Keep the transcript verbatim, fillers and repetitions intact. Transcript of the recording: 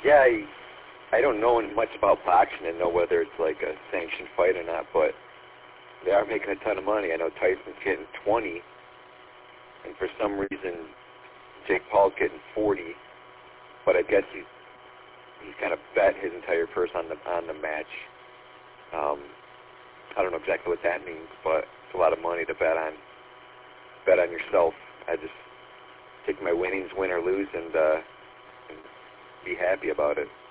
Yeah, I, I don't know much about boxing and know whether it's like a sanctioned fight or not, but they are making a ton of money. I know Tyson's getting twenty, and for some reason Jake Paul's getting forty, but I guess he's he's kind of bet his entire purse on the on the match. Um, I don't know exactly what that means, but it's a lot of money to bet on bet on yourself. I just take my winnings, win or lose, and, uh, and be happy about it.